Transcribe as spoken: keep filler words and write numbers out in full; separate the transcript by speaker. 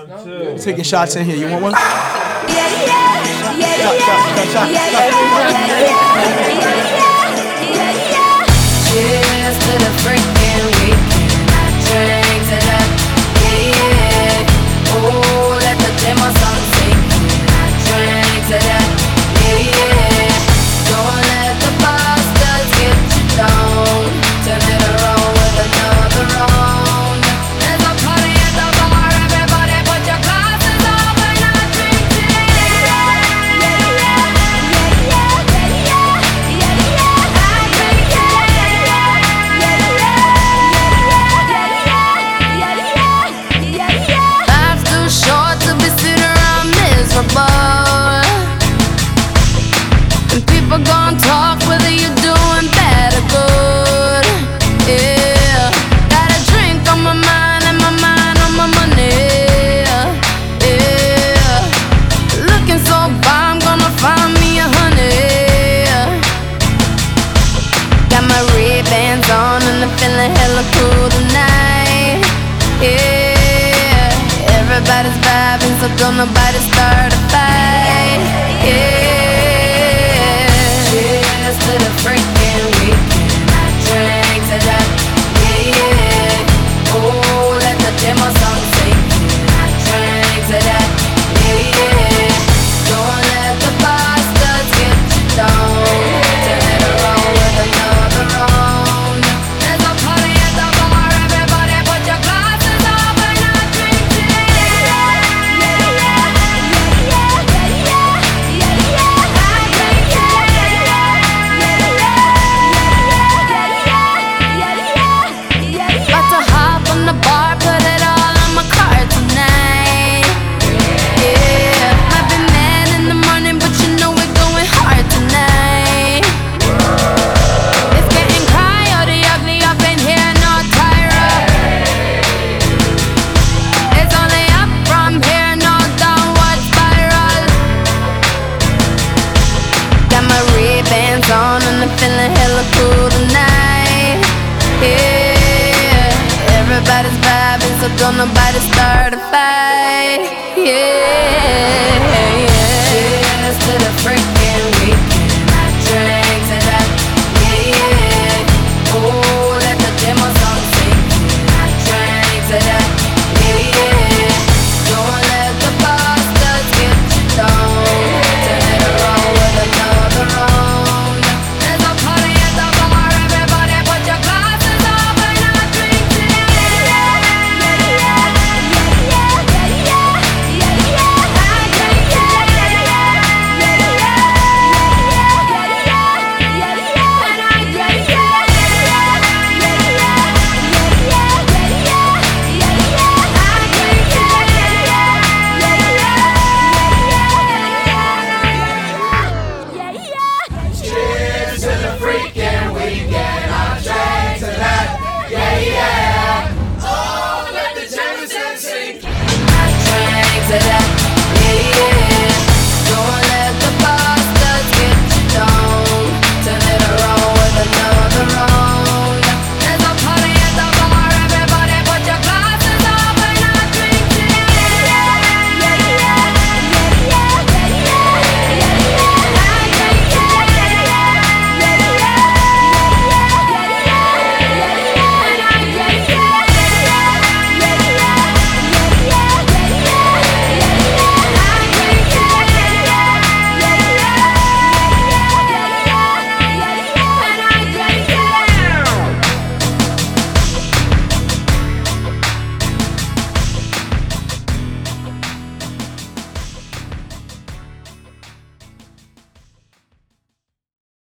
Speaker 1: Taking shots in here. You want one?
Speaker 2: Yeah, yeah, yeah, yeah, yeah, yeah, yeah. Cheers to the freaking weekend. I drink to that, yeah, yeah. Oh, let the demo song sing. I drink to that, yeah, yeah. Don't let the bastards get you down. Turn it around with another round. There's a party at the bar. Everybody put your glasses up and I drink to life's too short to be sitting around miserable. And people gon' talk whether you're doing bad or good. Yeah, got a drink on my mind and my mind on my money. Yeah, looking so far, I'm gonna find me a honey. Got my Ray-Bans on and I'm feeling hella cool tonight. Yeah, everybody's vibing, so don't nobody start a fight. Yeah, cheers to the freaking weekend. I drink to that, yeah, yeah. Oh, let the demo song sing. I drink to that, yeah, yeah. Don't let the bastards get you down. Turn it around with another round. There's a party at the bar. Everybody put your glasses up and I drink to that. Yeah, yeah, yeah, yeah, yeah, yeah, yeah. I drink to that. About to hop on the bar, put it all on my card tonight. Yeah, might be mad in the morning, but you know we're going hard tonight. It's getting coyote ugly up in here, no Tyra. It's only up from here, no downward spiral. Got my Ray-Bans on and I'm feeling hella cool tonight. Yeah, everybody's vibing, so don't nobody start a fight. Yeah.